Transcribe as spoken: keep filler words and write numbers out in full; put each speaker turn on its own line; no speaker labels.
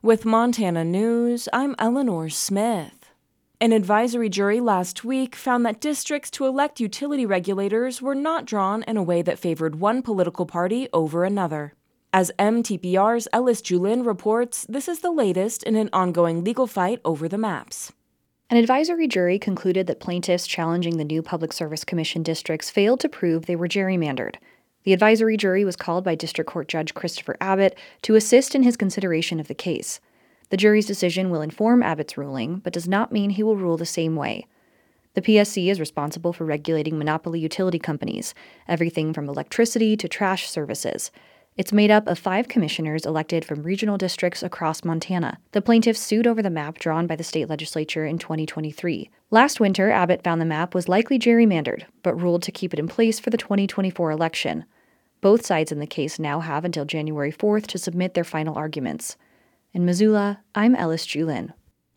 With Montana News, I'm Eleanor Smith. An advisory jury last week found that districts to elect utility regulators were not drawn in a way that favored one political party over another. As M T P R's Ellis Julin reports, this is the latest in an ongoing legal fight over the maps.
An advisory jury concluded that plaintiffs challenging the new Public Service Commission districts failed to prove they were gerrymandered. The advisory jury was called by District Court Judge Christopher Abbott to assist in his consideration of the case. The jury's decision will inform Abbott's ruling, but does not mean he will rule the same way. The P S C is responsible for regulating monopoly utility companies, everything from electricity to trash services. It's made up of five commissioners elected from regional districts across Montana. The plaintiffs sued over the map drawn by the state legislature in twenty twenty-three. Last winter, Abbott found the map was likely gerrymandered, but ruled to keep it in place for the twenty twenty-four election. Both sides in the case now have until January fourth to submit their final arguments. In Missoula, I'm Ellis Julin.